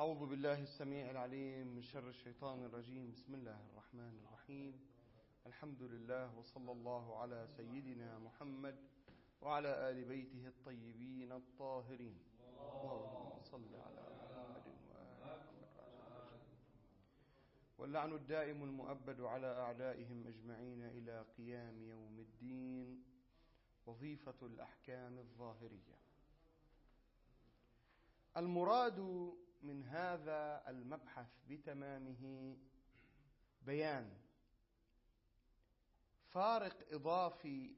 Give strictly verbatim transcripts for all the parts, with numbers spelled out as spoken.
أعوذ بالله السميع العليم من شر الشيطان الرجيم. بسم الله الرحمن الرحيم. الحمد لله وصلى الله على سيدنا محمد وعلى آل بيته الطيبين الطاهرين. اللهم صل على محمد وآل محمد. واللعن الدائم المؤبد على أعدائهم أجمعين إلى قيام يوم الدين. وظيفة الأحكام الظاهرية. المراد من هذا المبحث بتمامه بيان فارق إضافي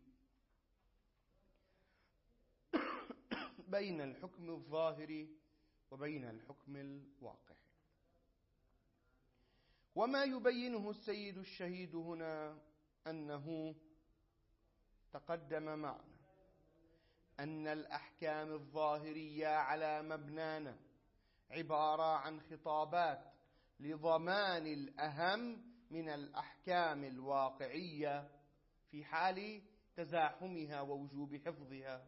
بين الحكم الظاهري وبين الحكم الواقعي. وما يبينه السيد الشهيد هنا أنه تقدم معنا أن الأحكام الظاهرية على مبنانا عبارة عن خطابات لضمان الأهم من الأحكام الواقعية في حال تزاحمها ووجوب حفظها.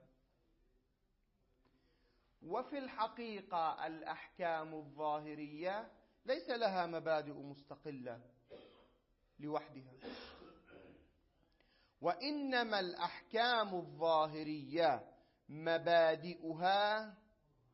وفي الحقيقة الأحكام الظاهرية ليس لها مبادئ مستقلة لوحدها، وإنما الأحكام الظاهرية مبادئها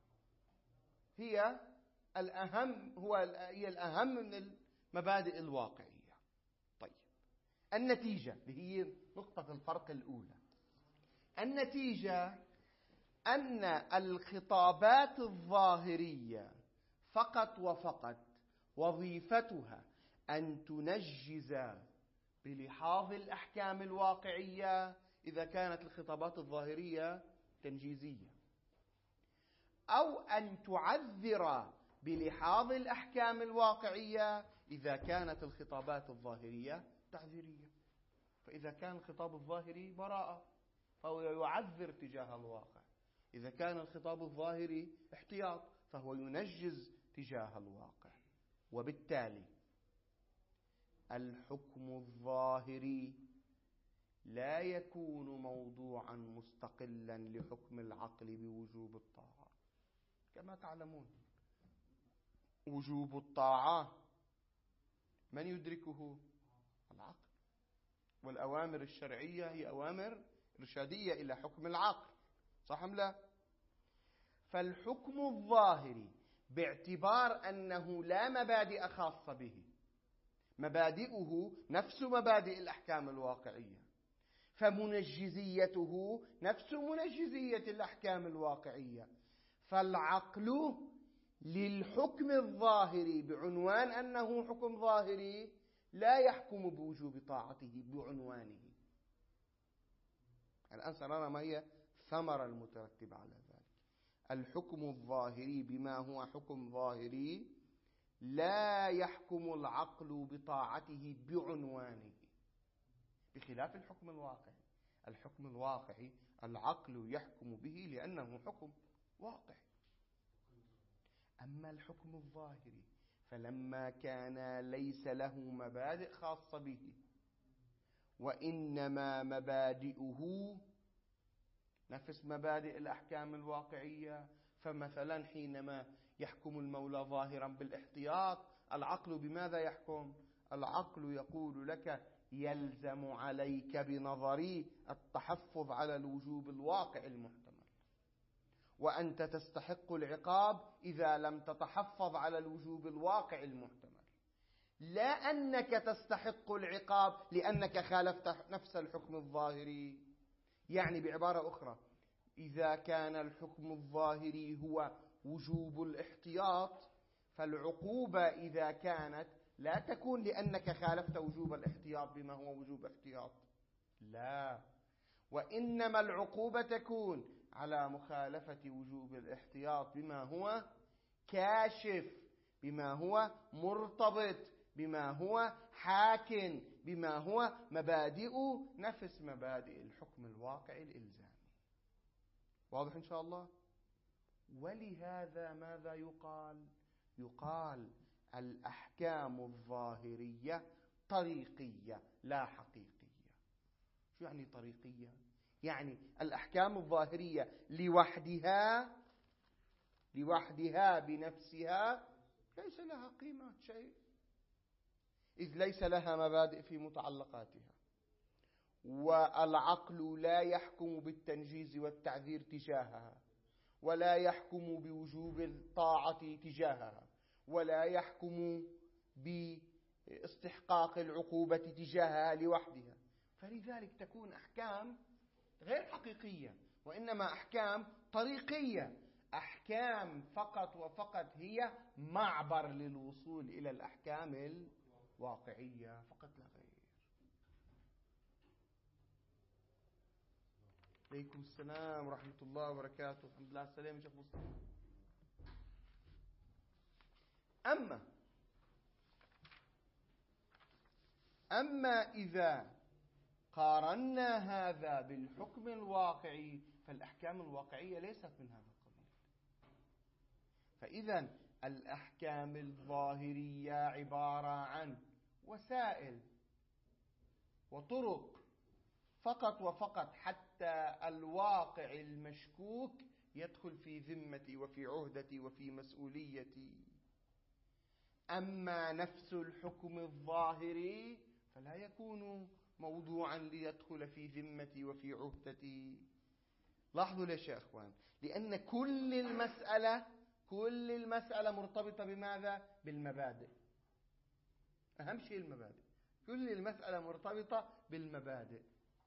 هي الأهم هو هي الأهم من المبادئ الواقعية. طيب، النتيجة اللي هي نقطة الفرق الأولى، النتيجة أن الخطابات الظاهرية فقط وفقط وظيفتها أن تنجز بلحاظ الأحكام الواقعية إذا كانت الخطابات الظاهرية تنجيزية، أو أن تعذر بلحاظ الأحكام الواقعية إذا كانت الخطابات الظاهرية تعذيرية. فإذا كان الخطاب الظاهري براءة فهو يعذر تجاه الواقع، إذا كان الخطاب الظاهري احتياط فهو ينجز تجاه الواقع. وبالتالي الحكم الظاهري لا يكون موضوعا مستقلا لحكم العقل بوجوب الطاعة. كما تعلمون وجوب الطاعة من يدركه؟ العقل، والأوامر الشرعية هي أوامر إرشادية إلى حكم العقل، صح أم لا؟ فالحكم الظاهري باعتبار أنه لا مبادئ خاصة به، مبادئه نفس مبادئ الأحكام الواقعية، فمنجزيته نفس منجزية الأحكام الواقعية. فالعقل للحكم الظاهري بعنوان أنه حكم ظاهري لا يحكم بوجوب طاعته بعنوانه. الآن سنرى ما هي الثمرة المترتبة على ذلك. الحكم الظاهري بما هو حكم ظاهري لا يحكم العقل بطاعته بعنوانه، بخلاف الحكم الواقعي. الحكم الواقعي العقل يحكم به لأنه حكم واقعي. أما الحكم الظاهري فلما كان ليس له مبادئ خاصة به، وإنما مبادئه نفس مبادئ الأحكام الواقعية، فمثلا حينما يحكم المولى ظاهرا بالاحتياط، العقل بماذا يحكم؟ العقل يقول لك يلزم عليك بنظري التحفظ على الوجوب الواقع المحتمل، وأنت تستحق العقاب إذا لم تتحفظ على الوجوب الواقع المحتمل، لا أنك تستحق العقاب لأنك خالفت نفس الحكم الظاهري. يعني بعبارة أخرى، إذا كان الحكم الظاهري هو وجوب الاحتياط، فالعقوبة إذا كانت لا تكون لأنك خالفت وجوب الاحتياط بما هو وجوب احتياط، لا، وإنما العقوبة تكون على مخالفة وجوب الاحتياط بما هو كاشف، بما هو مرتبط، بما هو حاكم، بما هو مبادئ نفس مبادئ الحكم الواقعي الإلزامي. واضح إن شاء الله؟ ولهذا ماذا يقال؟ يقال الأحكام الظاهرية طريقية لا حقيقية. شو يعني طريقية؟ يعني الأحكام الظاهرية لوحدها لوحدها بنفسها ليس لها قيمة شيء، إذ ليس لها مبادئ في متعلقاتها، والعقل لا يحكم بالتنجيز والتعذير تجاهها، ولا يحكم بوجوب الطاعة تجاهها، ولا يحكم باستحقاق العقوبة تجاهها لوحدها. فلذلك تكون أحكام غير حقيقية، وإنما أحكام طريقية، أحكام فقط وفقط هي معبر للوصول إلى الأحكام الواقعية فقط لا غير. عليكم السلام ورحمة الله وبركاته. الحمد لله على السلامة يا شيخ مصطفى. أما أما إذا قارنا هذا بالحكم الواقعي فالأحكام الواقعية ليست من هذا القبيل. فإذا الأحكام الظاهرية عبارة عن وسائل وطرق فقط وفقط حتى الواقع المشكوك يدخل في ذمتي وفي عهدتي وفي مسؤوليتي. أما نفس الحكم الظاهري فلا يكون موضوعا ليدخل في ذمتي وفي عهدتي. لاحظوا ليش يا أخوان؟ لأن كل المسألة كل المسألة مرتبطة بماذا؟ بالمبادئ. أهم شيء المبادئ. كل المسألة مرتبطة بالمبادئ.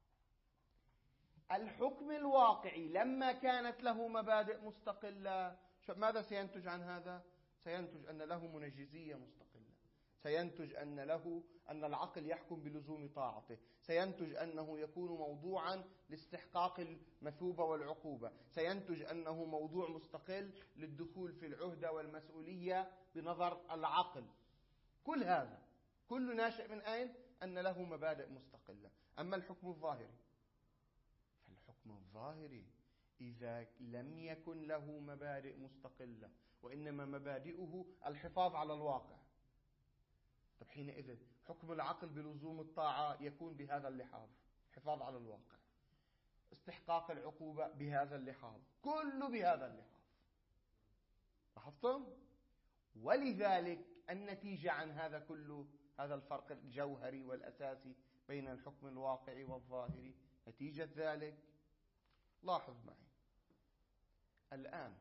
الحكم الواقعي لما كانت له مبادئ مستقلة ماذا سينتج عن هذا؟ سينتج أن له منجزية مستقلة، سينتج أن له أن العقل يحكم بلزوم طاعته، سينتج أنه يكون موضوعا لاستحقاق المثوبة والعقوبة، سينتج أنه موضوع مستقل للدخول في العهدة والمسؤولية بنظر العقل. كل هذا كل ناشئ من أين؟ أن له مبادئ مستقلة. أما الحكم الظاهري فالحكم الظاهري إذا لم يكن له مبادئ مستقلة وإنما مبادئه الحفاظ على الواقع، طب حينئذ حكم العقل بلزوم الطاعة يكون بهذا اللحاظ، حفاظ على الواقع، استحقاق العقوبة بهذا اللحاظ، كله بهذا اللحاظ. لاحظتم؟ ولذلك النتيجة عن هذا كله، هذا الفرق الجوهري والأساسي بين الحكم الواقعي والظاهري، نتيجة ذلك لاحظ معي الآن،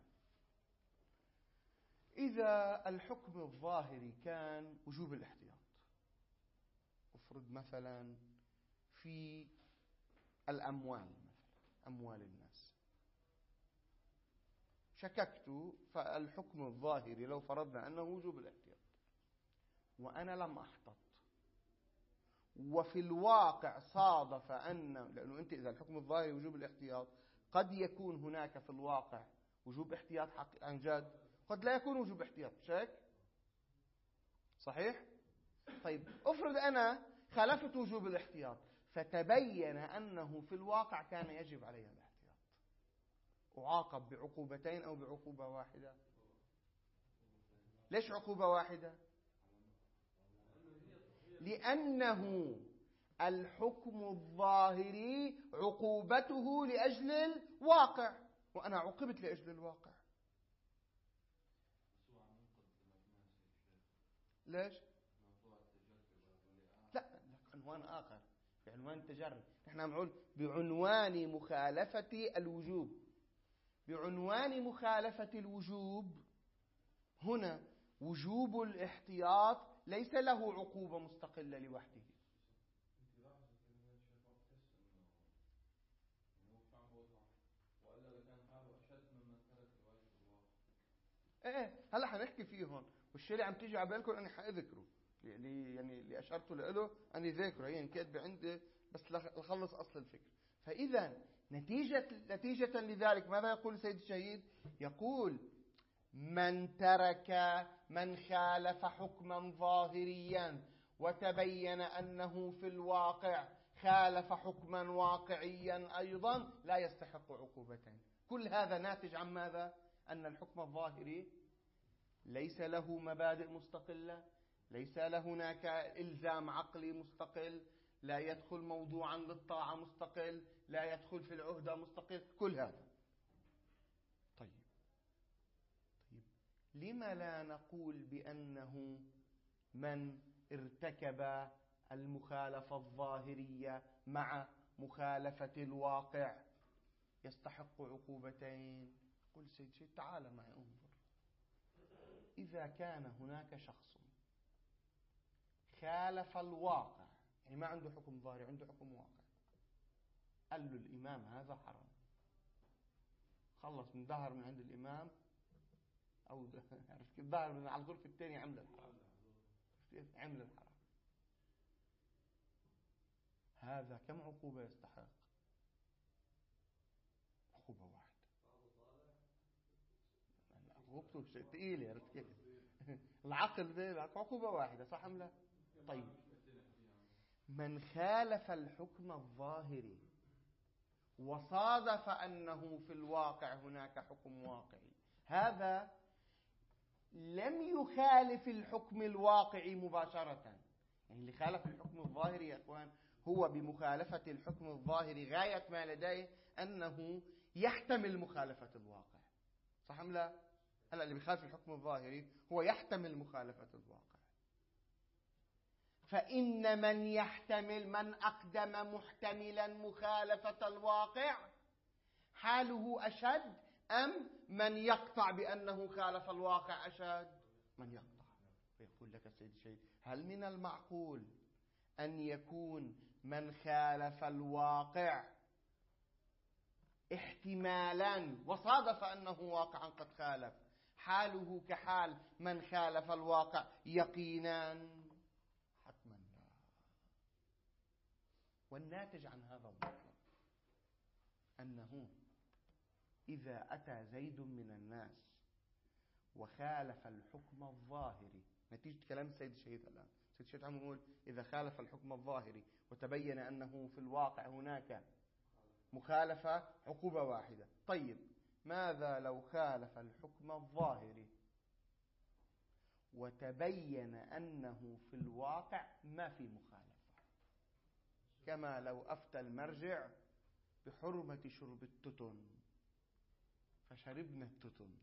إذا الحكم الظاهري كان وجوب الاحتياط، افرض مثلا في الأموال، مثلا أموال الناس شككت، فالحكم الظاهري لو فرضنا أنه وجوب الاحتياط وأنا لم أحتط، وفي الواقع صادف أن، لأنه أنت إذا الحكم الظاهري وجوب الاحتياط قد يكون هناك في الواقع وجوب احتياط حق عن جد، قد لا يكون وجوب احتياط، شك صحيح؟ طيب افرض أنا خالفت وجوب الاحتياط فتبين أنه في الواقع كان يجب علي الاحتياط، أعاقب بعقوبتين أو بعقوبة واحدة؟ ليش عقوبة واحدة؟ لأنه الحكم الظاهري عقوبته لأجل الواقع، وأنا عوقبت لأجل الواقع. ليش؟ لا، عنوان آخر، بعنوان التجرد. نحن عم نقول بعنوان مخالفة الوجوب. بعنوان مخالفة الوجوب هنا وجوب الاحتياط ليس له عقوبة مستقلة لوحده. ايه هلا حنحكي فيه هون، والشيء اللي عم تيجي على بالكم انا حاذكره، يعني يعني اللي اشرت له اني ذاكره، هي كاتبه عندي بس لخلص اصل الفكر. فاذا نتيجه نتيجه لذلك ماذا يقول سيد الشهيد؟ يقول من ترك من خالف حكما ظاهريا وتبين انه في الواقع خالف حكما واقعيا ايضا لا يستحق عقوبتين. كل هذا ناتج عن ماذا؟ أن الحكم الظاهري ليس له مبادئ مستقلة، ليس له هناك إلزام عقلي مستقل، لا يدخل موضوعا للطاعة مستقل، لا يدخل في العهدة مستقل، كل هذا. طيب طيب لم لا نقول بأنه من ارتكب المخالفة الظاهرية مع مخالفة الواقع يستحق عقوبتين؟ قل سيد شيء تعال معي انظر. إذا كان هناك شخص خالف الواقع، يعني ما عنده حكم ظاهري، عنده حكم واقع، قال له الإمام هذا حرام، خلص من ظهر من عند الإمام أو عرفت كيف، ظهر من على الغرفة الثانية عمل الحرام، عمل الحرام، هذا كم عقوبة يستحق؟ عقوبة واحدة. عقوبته شيء ثقيل، عرفت كيف؟ العقل ده عقوبة واحدة، صح أم لا؟ طيب من خالف الحكم الظاهري وصادف أنه في الواقع هناك حكم واقعي، هذا لم يخالف الحكم الواقعي مباشرة. يعني اللي خالف الحكم الظاهري يا أخوان هو بمخالفة الحكم الظاهري غاية ما لديه أنه يحتمل مخالفة الواقع، صح أم لا؟ هلأ اللي بيخالف الحكم الظاهري هو يحتمل مخالفة الواقع. فإن من يحتمل، من أقدم محتملا مخالفة الواقع، حاله أشد أم من يقطع بأنه خالف الواقع أشد؟ من يقطع. فيقول لك السيد الشهيد هل من المعقول أن يكون من خالف الواقع احتمالا وصادف أنه واقعا قد خالف حاله كحال من خالف الواقع يقينا؟ حتما لا. والناتج عن هذا المطلب أنه إذا أتى زيد من الناس وخالف الحكم الظاهري، نتيجة كلام السيد الشهيد الآن، السيد الشهيد عم يقول إذا خالف الحكم الظاهري وتبين أنه في الواقع هناك مخالفة عقوبة واحدة. طيب ماذا لو خالف الحكم الظاهري وتبين أنه في الواقع ما في مخالفة؟ كما لو أفتى المرجع بحرمة شرب التتن فشربنا التتن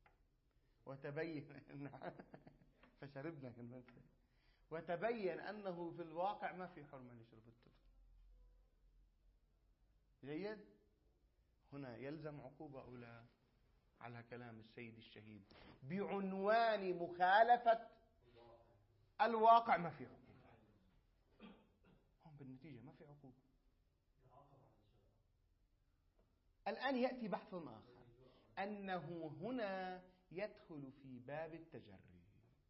وتبين فشربنا كمان وتبين أنه في الواقع ما في حرمة لشرب التتن. جيد؟ هنا يلزم عقوبة أولى على كلام السيد الشهيد بعنوان مخالفة الواقع ما في عقوبة. هم بالنتيجة ما في عقوبة. الآن يأتي بحث آخر أنه هنا يدخل في باب التجري،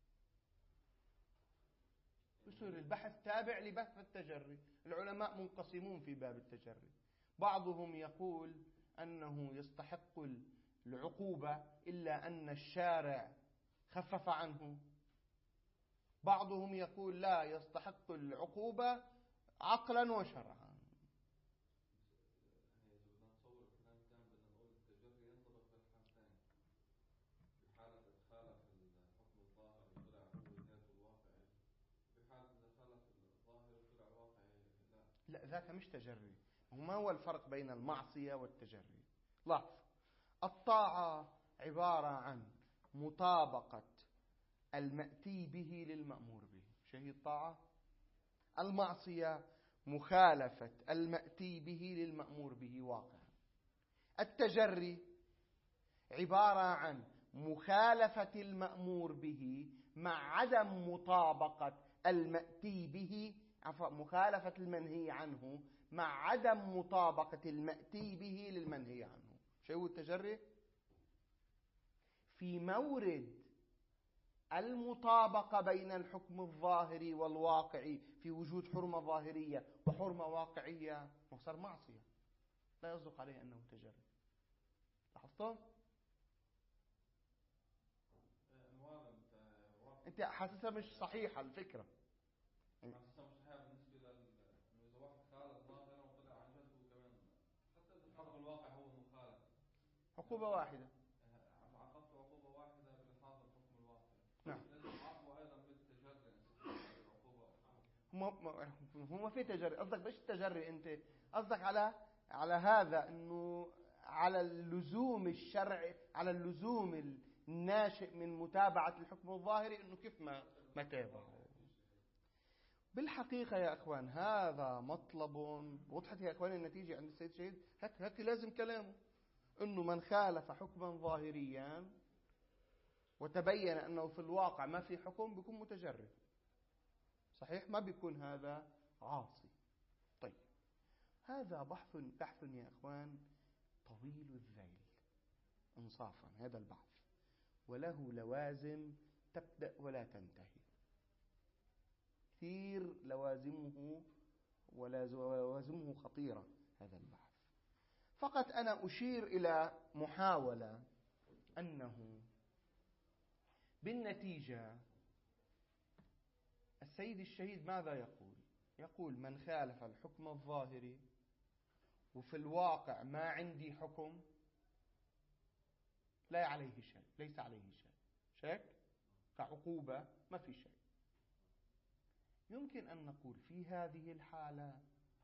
يصير البحث تابع لبحث التجري. العلماء منقسمون في باب التجري، بعضهم يقول أنه يستحق العقوبة إلا أن الشارع خفف عنه، بعضهم يقول لا يستحق العقوبة عقلا وشرعا. لا ذاك مش تجري. ما هو الفرق بين المعصية والتجري؟ لاحظ، الطاعة عبارة عن مطابقة المأتي به للمأمور به، شيء الطاعة. المعصية مخالفة المأتي به للمأمور به واقعا. التجري عبارة عن مخالفة المأمور به مع عدم مطابقة المأتي به، عفوا مخالفة المنهي عنه مع عدم مطابقة المأتي به للمنهي عنه. شيء هو التجري؟ في مورد المطابقة بين الحكم الظاهري والواقعي في وجود حرمة ظاهرية وحرمة واقعية صار معصية، لا يصدق عليه أنه تجري. لاحظتم؟ أنت حاسسها مش صحيحة الفكرة، حاسسها مش صحيحة بالنسبة لل إنه إذا واحد خالف ظاهرا وطلع عن جد هو كمان حتى إذا الحكم الواقع هو مخالف عقوبة واحدة، عاقبته عقوبة واحدة بلحاظ الحكم الواقع. نعم. لازم عاقبه أيضا بالتجري عقوبة. هم هم ما في تجري. قصدك بايش التجري أنت؟ قصدك على على هذا إنه على اللزوم الشرعي، على اللزوم ناشئ من متابعة الحكم الظاهري أنه كيف ما ما تابعه. بالحقيقة يا أخوان هذا مطلب. وضحت يا أخوان النتيجة عند السيد الشهيد؟ هك هك لازم كلامه أنه من خالف حكما ظاهريا وتبين أنه في الواقع ما في حكم بيكون متجرد. صحيح؟ ما بيكون هذا عاصي. طيب هذا بحث بحث يا أخوان طويل الذيل إنصافا، هذا البحث وله لوازم تبدأ ولا تنتهي، كثير لوازمه ولوازمه خطيرة هذا البحث. فقط أنا أشير إلى محاولة أنه بالنتيجة السيد الشهيد ماذا يقول؟ يقول من خالف الحكم الظاهري وفي الواقع ما عندي حكم لا عليه شيء، ليس عليه شيء، شك كعقوبة ما في شيء. يمكن أن نقول في هذه الحالة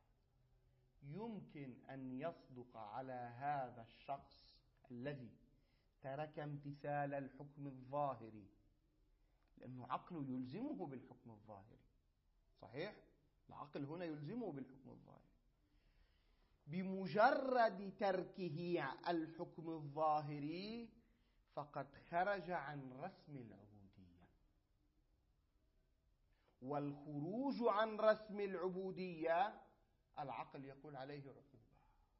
يمكن أن يصدق على هذا الشخص الذي ترك امتثال الحكم الظاهري لأنه عقله يلزمه بالحكم الظاهري. صحيح؟ العقل هنا يلزمه بالحكم الظاهري. بمجرد تركه الحكم الظاهري فقد خرج عن رسم العبودية، والخروج عن رسم العبودية العقل يقول عليه عقوبة.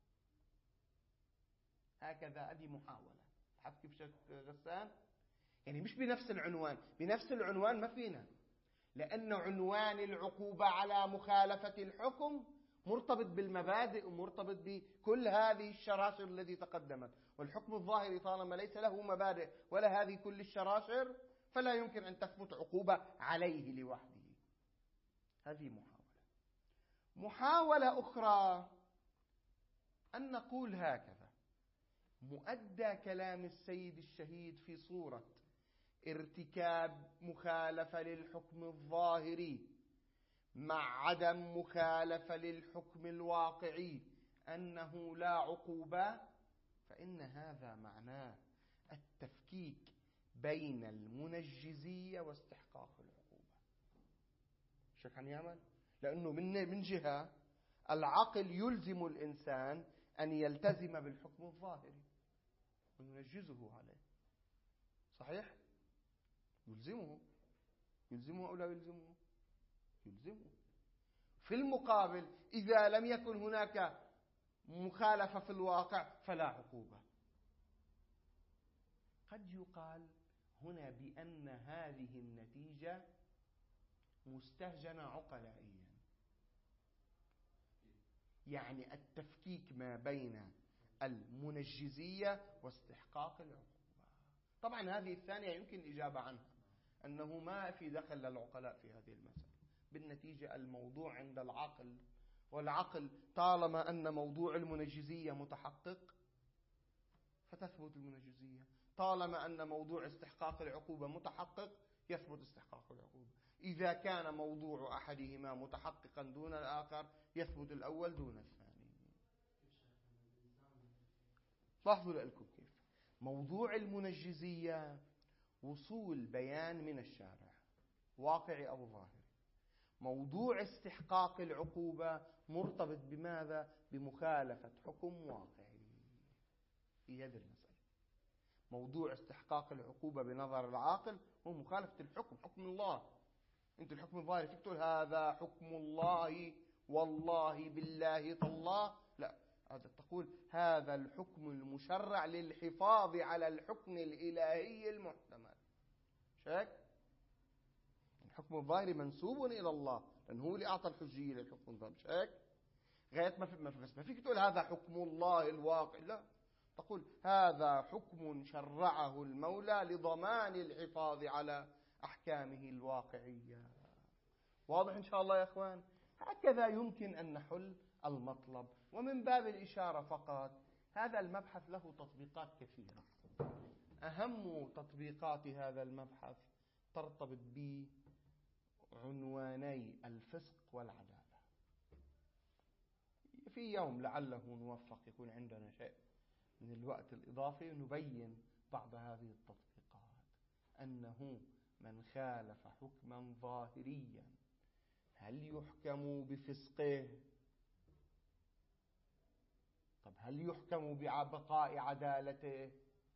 هكذا هذه محاولة. حتى كيف شك غسان؟ يعني مش بنفس العنوان، بنفس العنوان ما فينا، لأن عنوان العقوبة على مخالفة الحكم مرتبط بالمبادئ ومرتبط بكل هذه الشراشر التي تقدمت، والحكم الظاهري طالما ليس له مبادئ ولا هذه كل الشراشر فلا يمكن أن تثبت عقوبة عليه لوحده. هذه محاولة. محاولة أخرى أن نقول هكذا: مؤدى كلام السيد الشهيد في صورة ارتكاب مخالفة للحكم الظاهري مع عدم مخالفة للحكم الواقعي أنه لا عقوبة، فإن هذا معناه التفكيك بين المنجزية واستحقاق العقوبة. شو كان يعمل؟ لأنه من من جهة العقل يلزم الإنسان أن يلتزم بالحكم الظاهري وينجزه عليه. صحيح؟ يلزمه يلزمه أو لا يلزمه؟ يلزمه. في المقابل إذا لم يكن هناك مخالفة في الواقع فلا عقوبة. قد يقال هنا بأن هذه النتيجة مستهجنة عقلائيا، يعني التفكيك ما بين المنجزية واستحقاق العقوبة. طبعا هذه الثانية يمكن الإجابة عنها أنه ما في دخل للعقلاء في هذه المسألة. بالنتيجة الموضوع عند العقل، والعقل طالما أن موضوع المنجزية متحقق فتثبت المنجزية، طالما أن موضوع استحقاق العقوبة متحقق يثبت استحقاق العقوبة. إذا كان موضوع أحدهما متحققا دون الآخر يثبت الأول دون الثاني. لاحظوا لكم كيف موضوع المنجزية وصول بيان من الشارع واقعي أو ظاهري. موضوع استحقاق العقوبة مرتبط بماذا؟ بمخالفة حكم واقعي. في هذه المسألة موضوع استحقاق العقوبة بنظر العاقل هو مخالفة الحكم، حكم الله. أنت الحكم الظاهري فيك تقول هذا حكم الله والله بالله تالله، لا، هذا تقول هذا الحكم المشرع للحفاظ على الحكم الإلهي المحتمل. شاك؟ الحكم الظاهري منسوب إلى الله لأنه هو اللي أعطى الحجية للحكم الظاهري. شاك؟ غاية ما في ما في بس ما فيك تقول هذا حكم الله الواقع، لا، تقول هذا حكم شرعه المولى لضمان الحفاظ على أحكامه الواقعية. واضح إن شاء الله يا أخوان؟ هكذا يمكن أن نحل المطلب. ومن باب الإشارة فقط، هذا المبحث له تطبيقات كثيرة. أهم تطبيقات هذا المبحث ترتبط بعنواني الفسق والعدالة. في يوم لعله نوفق يكون عندنا شيء من الوقت الإضافي نبين بعض هذه التطبيقات. أنه من خالف حكما ظاهريا هل يحكم بفسقه؟ طب هل يحكم ببقاء عدالته؟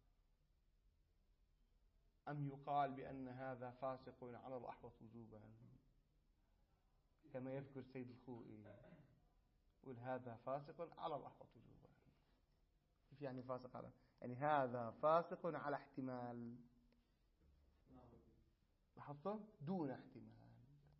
أم يقال بأن هذا فاسق على الأحوط وجوبا، كما يذكر سيد الخوئي يقول هذا فاسق على الأحوط وجوبا. كيف يعني فاسق على؟ يعني هذا فاسق على احتمال، لاحظتوا؟ دون احتمال،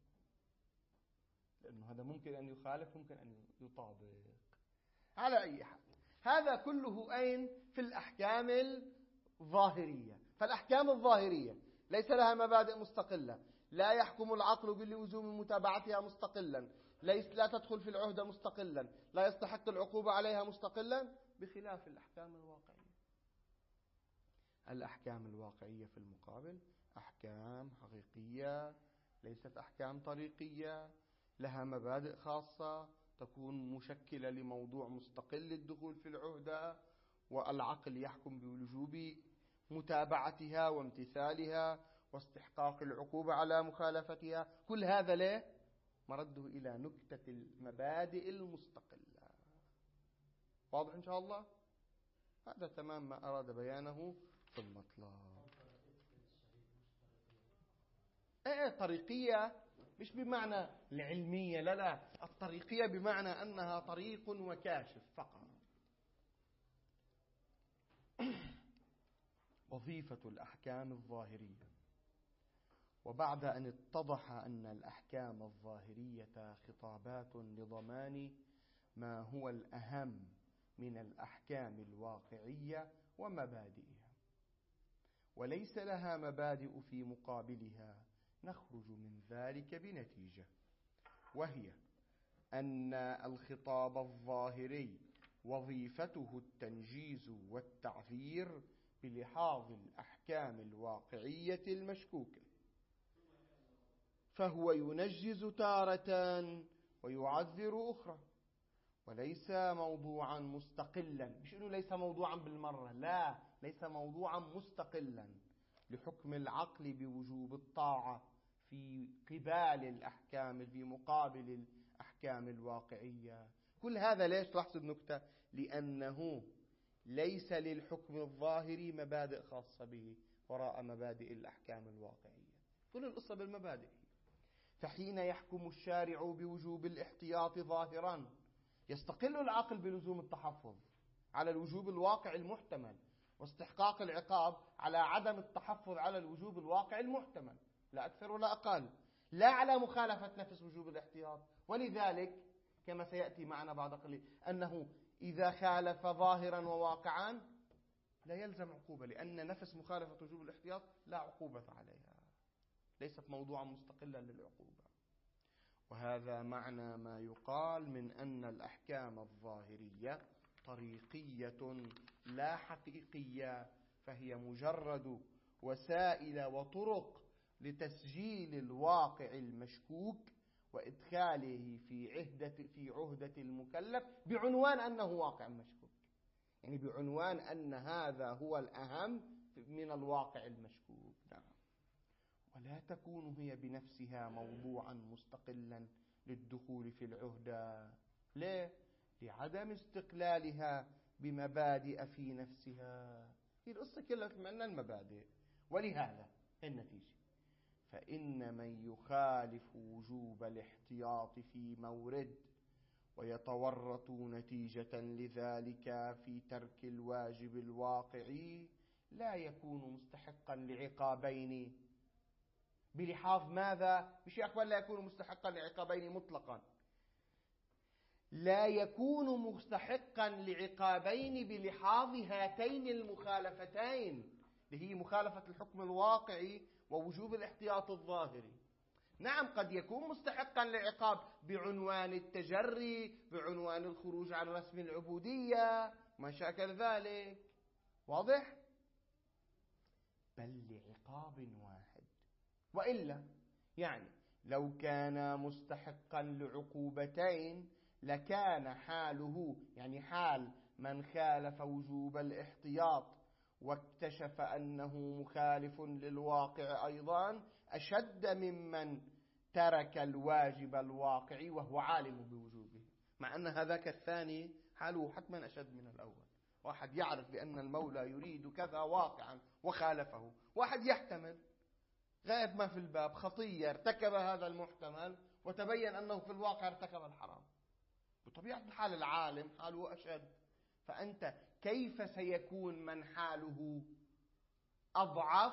لأنه هذا ممكن أن يخالف ممكن أن يطابق. على أي حال هذا كله أين؟ في الأحكام الظاهرية. فالأحكام الظاهرية ليس لها مبادئ مستقلة، لا يحكم العقل بلزوم متابعتها مستقلا، ليس لا تدخل في العهدة مستقلا، لا يستحق العقوبة عليها مستقلا، بخلاف الأحكام الواقعية. الأحكام الواقعية في المقابل أحكام حقيقية، ليست أحكام طريقية، لها مبادئ خاصة، تكون مشكلة لموضوع مستقل للدخول في العهدة، والعقل يحكم بوجوب متابعتها وامتثالها واستحقاق العقوبة على مخالفتها. كل هذا ليه؟ مرده إلى نكتة المبادئ المستقلة. واضح إن شاء الله؟ هذا تمام ما أراد بيانه في المطلب. ايه طريقية مش بمعنى العلمية، لا لا، الطريقية بمعنى أنها طريق وكاشف فقط. وظيفة الأحكام الظاهرية. وبعد أن اتضح أن الأحكام الظاهرية خطابات لضمان ما هو الأهم من الأحكام الواقعية ومبادئها، وليس لها مبادئ في مقابلها، نخرج من ذلك بنتيجة، وهي أن الخطاب الظاهري وظيفته التنجيز والتعذير بلحاظ الأحكام الواقعية المشكوكة، فهو ينجز تارة ويعذر أخرى، وليس موضوعا مستقلا. مش إنه ليس موضوعا بالمرة، لا، ليس موضوعا مستقلا لحكم العقل بوجوب الطاعة في قبال الأحكام في مقابل الأحكام الواقعية. كل هذا ليش؟ لاحظ النكتة، لأنه ليس للحكم الظاهري مبادئ خاصة به وراء مبادئ الأحكام الواقعية. كل القصة بالمبادئ. فحين يحكم الشارع بوجوب الاحتياط ظاهرا يستقل العقل بلزوم التحفظ على الوجوب الواقع المحتمل، واستحقاق العقاب على عدم التحفظ على الوجوب الواقع المحتمل، لا أكثر ولا أقل، لا على مخالفة نفس وجوب الاحتياط. ولذلك كما سيأتي معنا بعد قليل أنه إذا خالف ظاهرا وواقعا لا يلزم عقوبة، لأن نفس مخالفة وجوب الاحتياط لا عقوبة عليها، ليست موضوعا مستقلا للعقوبة. وهذا معنى ما يقال من أن الأحكام الظاهرية طريقية لا حقيقية، فهي مجرد وسائل وطرق لتسجيل الواقع المشكوك وإدخاله في عهدة في عهدة المكلف بعنوان أنه واقع مشكوك، يعني بعنوان أن هذا هو الأهم من الواقع المشكوك. نعم. ولا تكون هي بنفسها موضوعا مستقلا للدخول في العهدة. ليه؟ لعدم استقلالها بمبادئ في نفسها. هي القصة كلها من المبادئ. ولهذا النتيجة، فإن من يخالف وجوب الاحتياط في مورد ويتورط نتيجة لذلك في ترك الواجب الواقعي لا يكون مستحقا لعقابين بلحاظ ماذا؟ مش أقول لا يكون مستحقا لعقابين مطلقا، لا يكون مستحقا لعقابين بلحاظ هاتين المخالفتين، اللي هي مخالفة الحكم الواقعي ووجوب الاحتياط الظاهري. نعم، قد يكون مستحقا لعقاب بعنوان التجري، بعنوان الخروج عن رسم العبودية، ما شاكل ذلك. واضح؟ بل لعقاب واحد. وإلا يعني لو كان مستحقا لعقوبتين لكان حاله، يعني حال من خالف وجوب الاحتياط واكتشف أنه مخالف للواقع أيضا أشد ممن ترك الواجب الواقعي وهو عالم بوجوبه، مع أن هذاك الثاني حاله حتما أشد من الأول. واحد يعرف بأن المولى يريد كذا واقعا وخالفه، واحد يحتمل غاية ما في الباب خطية ارتكب هذا المحتمل وتبين أنه في الواقع ارتكب الحرام. بطبيعة الحال العالم حاله أشد، فأنت كيف سيكون من حاله أضعف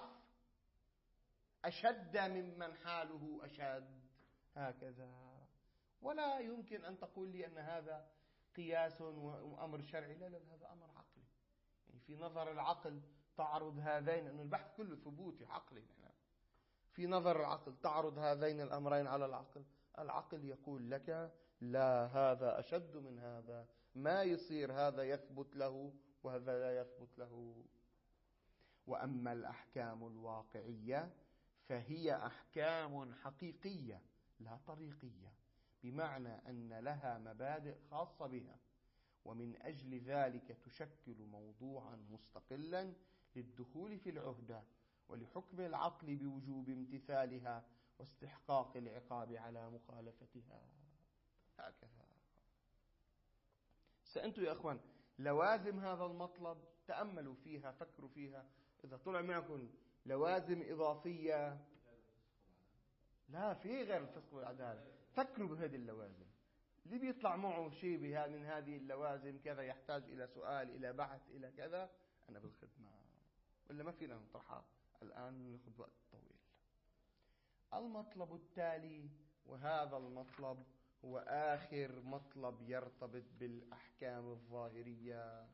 أشد ممن حاله أشد؟ هكذا. ولا يمكن أن تقول لي أن هذا قياس وأمر شرعي. لا لا، هذا أمر عقلي. يعني في نظر العقل تعرض هذين، أن البحث كله ثبوتي عقلي. في نظر العقل تعرض هذين الأمرين على العقل، العقل يقول لك لا، هذا أشد من هذا، ما يصير هذا يثبت له وهذا لا يثبت له. وأما الأحكام الواقعية فهي أحكام حقيقية لا طريقية، بمعنى أن لها مبادئ خاصة بها، ومن أجل ذلك تشكل موضوعا مستقلا للدخول في العهدة ولحكم العقل بوجوب امتثالها واستحقاق العقاب على مخالفتها. هكذا. سأنتوا يا أخوان لوازم هذا المطلب تأملوا فيها، فكروا فيها. إذا طلع معكم لوازم إضافية، لا في غير الفسق والعدالة، فكروا بهذه اللوازم. اللي بيطلع معه شيء من هذه اللوازم كذا يحتاج إلى سؤال، إلى بحث، إلى كذا، أنا بالخدمة، ولا ما فينا نطرحها الآن نأخذ وقت طويل. المطلب التالي، وهذا المطلب هو آخر مطلب يرتبط بالأحكام الظاهرية،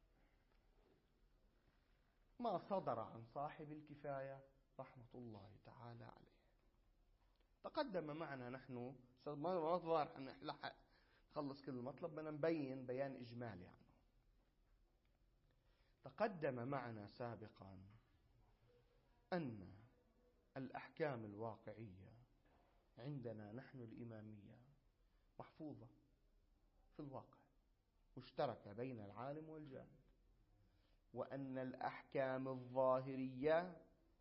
ما صدر عن صاحب الكفاية رحمة الله تعالى عليه. تقدم معنا نحن ما الظاهر أن نخلص كل المطلب، بدنا نبين بيان إجمالي عنه. تقدم معنا سابقا أن الأحكام الواقعية عندنا نحن الإمامية محفوظة في الواقع، مشتركة بين العالم والجاهل، وأن الأحكام الظاهرية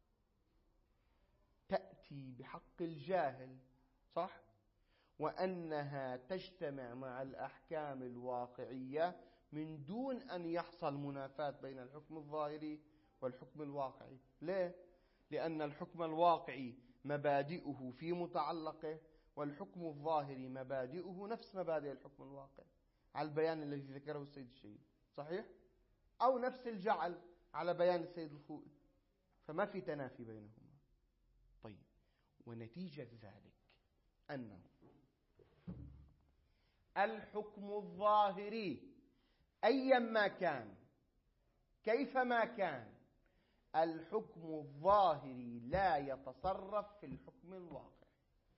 تأتي بحق الجاهل، صح؟ وأنها تجتمع مع الأحكام الواقعية من دون أن يحصل منافاة بين الحكم الظاهري والحكم الواقعي. ليه؟ لأن الحكم الواقعي مبادئه في متعلقه، والحكم الظاهري مبادئه نفس مبادئ الحكم الواقعي على البيان الذي ذكره السيد الشهيد، صحيح؟ أو نفس الجعل على بيان السيد الخوئي، فما في تنافي بينهما. طيب، ونتيجة ذلك أنه الحكم الظاهري أيا ما كان كيفما كان، الحكم الظاهري لا يتصرف في الحكم الواقعي.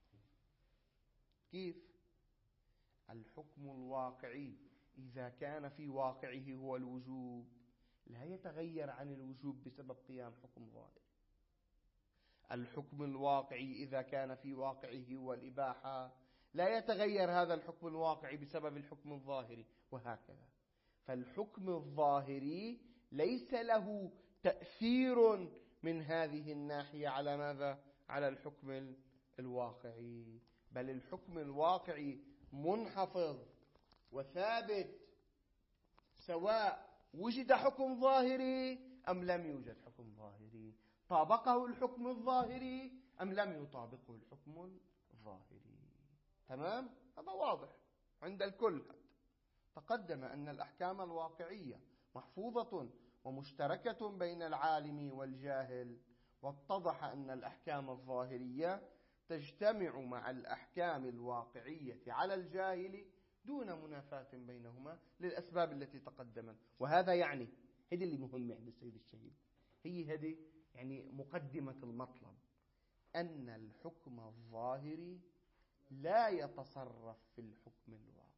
كيف؟ الحكم الواقعي إذا كان في واقعه هو الوجوب لا يتغير عن الوجوب بسبب قيام حكم ظاهري. الحكم الواقعي إذا كان في واقعه هو الإباحة لا يتغير هذا الحكم الواقعي بسبب الحكم الظاهري، وهكذا. فالحكم الظاهري ليس له تأثير من هذه الناحية على ماذا؟ على الحكم الواقعي، بل الحكم الواقعي منحفظ وثابت سواء وجد حكم ظاهري أم لم يوجد حكم ظاهري، طابقه الحكم الظاهري أم لم يطابقه الحكم الظاهري. تمام؟ هذا واضح عند الكل. تقدم أن الأحكام الواقعية محفوظة ومشتركة بين العالم والجاهل، واتضح أن الأحكام الظاهرية تجتمع مع الأحكام الواقعية على الجاهل دون منافاة بينهما للأسباب التي تقدمت. وهذا يعني هذا اللي مهم عند السيد الشهيد، هي هذه يعني مقدمة المطلب، أن الحكم الظاهري لا يتصرف في الحكم الواقعي.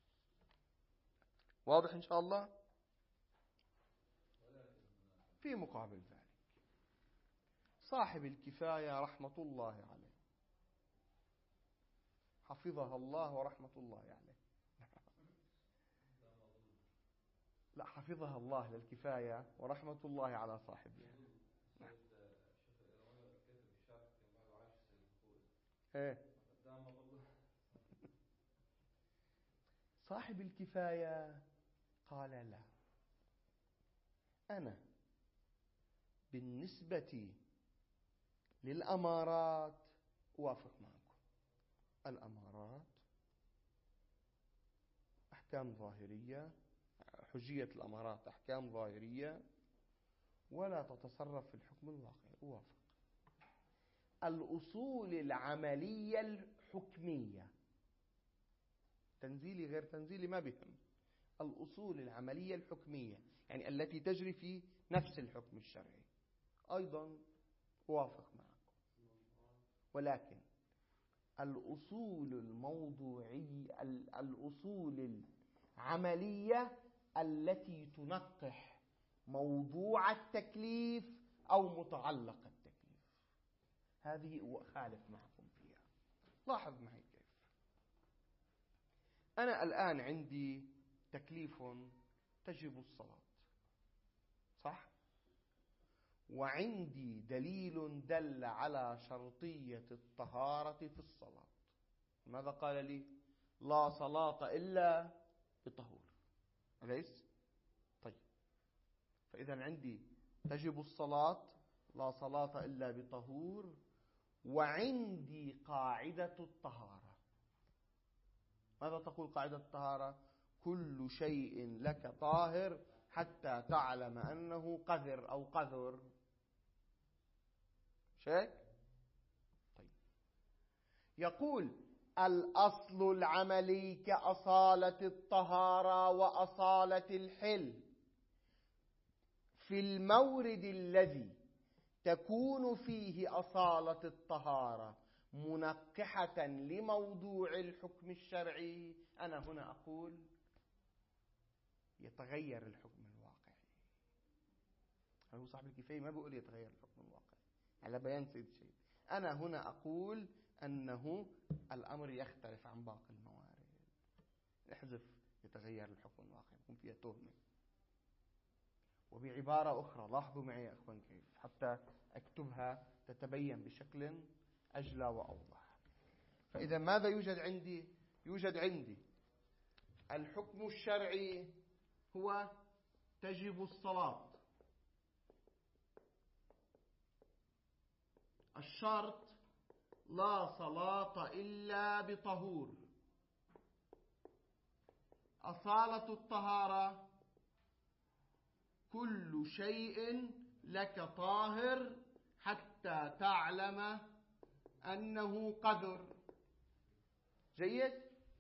واضح إن شاء الله؟ في مقابل ذلك صاحب الكفاية رحمة الله عليه، حفظها الله ورحمة الله عليه، لا، حفظها الله للكفاية ورحمة الله على صاحبها. نعم. ايه صاحب الكفاية قال لا، أنا بالنسبة للأمارات أوافق معكم. الأمارات أحكام ظاهرية، حجية الأمارات أحكام ظاهرية ولا تتصرف في الحكم الواقعي، أوافق. الأصول العملية الحكمية، تنزيلي غير تنزيلي ما بهم، الأصول العملية الحكمية يعني التي تجري في نفس الحكم الشرعي أيضا أوافق معكم. ولكن الأصول الموضوعية، الأصول العملية التي تنقح موضوع التكليف أو متعلق التكليف، هذه أخالف معكم فيها. لاحظ معي كيف. أنا الآن عندي تكليف تجب الصلاة، صح؟ وعندي دليل دل على شرطية الطهارة في الصلاة. ماذا قال لي؟ لا صلاة إلا بطهور، أليس؟ طيب، فإذا عندي تجب الصلاة، لا صلاة إلا بطهور، وعندي قاعدة الطهارة. ماذا تقول قاعدة الطهارة؟ كل شيء لك طاهر حتى تعلم أنه قذر أو قذر. شيء؟ طيب، يقول الأصل العملي كأصالة الطهارة وأصالة الحل في المورد الذي تكون فيه أصالة الطهارة منقحة لموضوع الحكم الشرعي. أنا هنا أقول يتغير الحكم الواقعي. هو صاحب الكفاية ما بيقول يتغير الحكم الواقعي على بيان سيد شيء. أنا هنا أقول أنه الأمر يختلف عن باقي الموارد. احذف يتغير الحكم الواقعي، يكون فيها تهمة. وبعبارة أخرى، لاحظوا معي يا أخوان كيف حتى أكتبها تتبين بشكل أجلى وأوضح. فإذا ماذا يوجد عندي؟ يوجد عندي الحكم الشرعي هو تجب الصلاة، الشرط لا صلاة إلا بطهور، أصالة الطهارة كل شيء لك طاهر حتى تعلم أنه قذر. جيد؟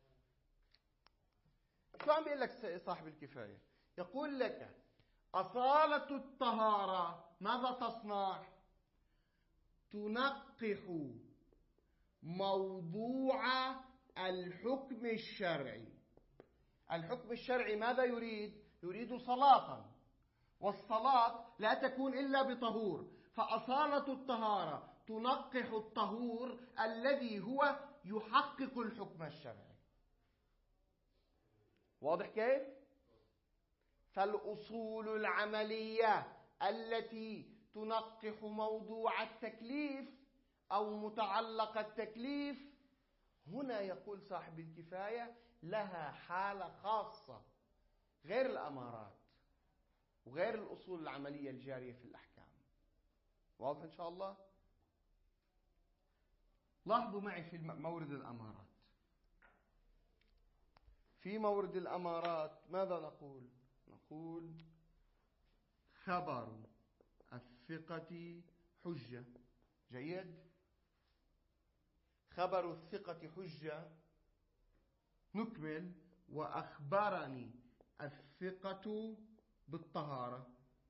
شو عم بيقول لك صاحب الكفاية؟ يقول لك أصالة الطهارة ماذا تصنع؟ تنقح موضوع الحكم الشرعي. الحكم الشرعي ماذا يريد؟ يريد صلاة، والصلاة لا تكون إلا بطهور، فأصالة الطهارة تنقح الطهور الذي هو يحقق الحكم الشرعي. واضح كيف؟ فالأصول العملية التي تنقح موضوع التكليف أو متعلق التكليف، هنا يقول صاحب الكفاية لها حالة خاصة غير الأمارات وغير الأصول العملية الجارية في الأحكام. واضح إن شاء الله؟ لاحظوا معي في مورد الأمارات. في مورد الأمارات ماذا نقول؟ نقول خبر الثقة حجة. جيد؟ خبر الثقة حجة. نكمل. وأخبرني الثقة بالطهارة.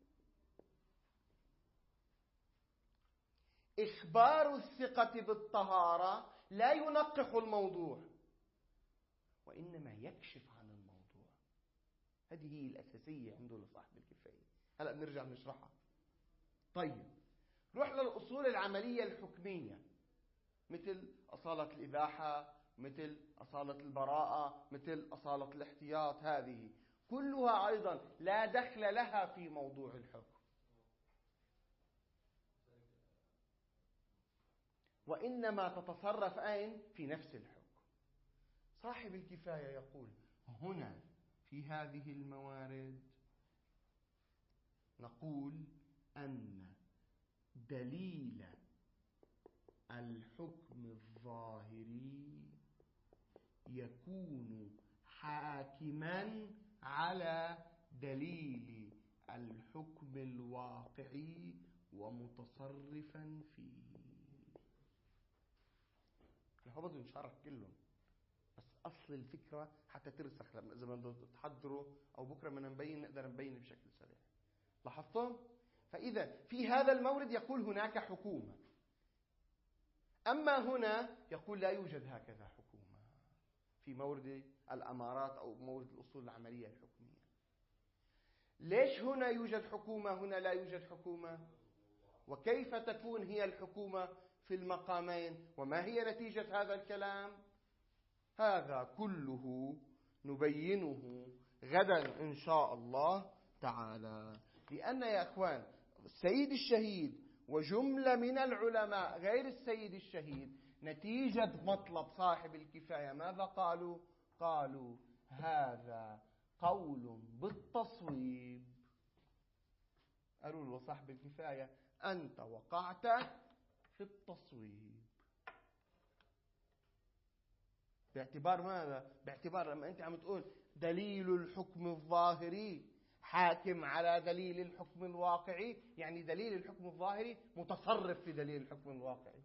إخبار الثقة بالطهارة لا ينقح الموضوع وإنما يكشف عن الموضوع. هذه هي الأساسية عنده لصاحب الكفاية. هلأ بنرجع نشرحها. طيب، روح للأصول العملية الحكمية مثل أصالة الإباحة، مثل أصالة البراءة، مثل أصالة الاحتياط. هذه كلها أيضا لا دخل لها في موضوع الحكم، وإنما تتصرف أين؟ في نفس الحكم. صاحب الكفاية يقول هنا في هذه الموارد نقول أن دليل الحكم الظاهري يكون حاكما على دليل الحكم الواقعي ومتصرفا فيه. احنا بدنا نشرح كلهم، بس أصل الفكرة حتى ترسخ لما إذا بدنا تحضروا أو بكرة بدنا نبين نقدر نبين بشكل سريع. لاحظتم؟ فإذا في هذا المورد يقول هناك حكومة، أما هنا يقول لا يوجد هكذا حكومة في مورد الأمارات أو مورد الأصول العملية الحكمية. ليش هنا يوجد حكومة هنا لا يوجد حكومة؟ وكيف تكون هي الحكومة في المقامين؟ وما هي نتيجة هذا الكلام؟ هذا كله نبينه غدا إن شاء الله تعالى. لأن يا أخوان السيد الشهيد وجملة من العلماء غير السيد الشهيد نتيجة مطلب صاحب الكفاية ماذا قالوا؟ قالوا هذا قول بالتصويب. قالوا له صاحب الكفاية أنت وقعت في التصويب. باعتبار ماذا؟ باعتبار لما أنت عم تقول دليل الحكم الظاهري حاكم على دليل الحكم الواقعي، يعني دليل الحكم الظاهري متصرف في دليل الحكم الواقعي.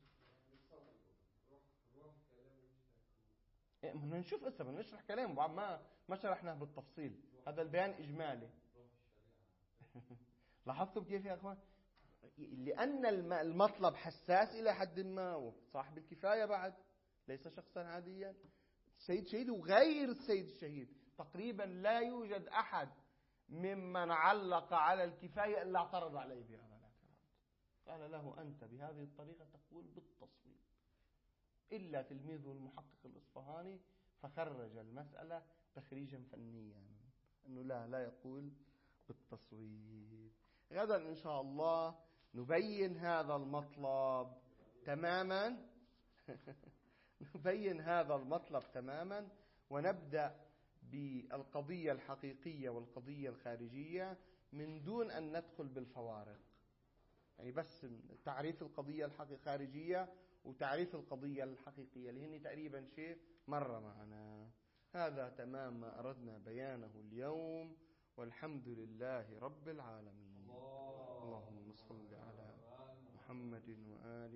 إيه بدنا نشوف هسه بدنا نشرح كلامه بعد ما ما شرحناه بالتفصيل، هذا البيان إجمالي. لاحظتوا كيف يا أخوان؟ لأن المطلب حساس إلى حد ما، صاحب الكفاية بعد ليس شخصا عاديا، السيد الشهيد وغير السيد الشهيد تقريبا لا يوجد أحد ممن علق على الكفاية إلا اعترض عليه بهذا الاعتراض. قال له أنت بهذه الطريقة تقول بالتصويب، إلا تلميذه المحقق الإصفهاني فخرج المسألة تخريجا فنيا أنه لا لا يقول بالتصويب. غدا إن شاء الله نبين هذا المطلب تماما نبين هذا المطلب تماما ونبدأ بالقضية الحقيقية والقضية الخارجية من دون أن ندخل بالفوارق، يعني بس تعريف القضية الخارجية وتعريف القضية الحقيقية اللي هن تقريبا شيء مرة معنا. هذا تمام ما أردنا بيانه اليوم، والحمد لله رب العالمين. اللهم صل على محمد وآله